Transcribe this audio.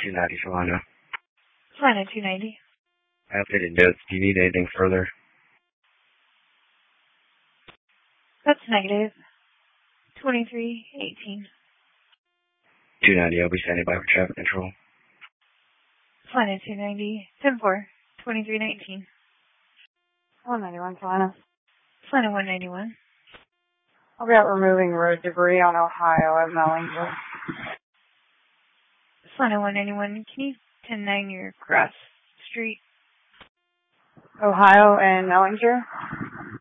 290 Solana. Solana 290. I updated notes. Do you need anything further? That's negative. 2318. 290, I'll be standing by for traffic control. Solana 290. 10-4. 2319. 191 Solana. Solana 191. I'll be out removing road debris on Ohio at Mellinger. Solana 191. Can you 10-9 your cross street? Ohio and Mellinger?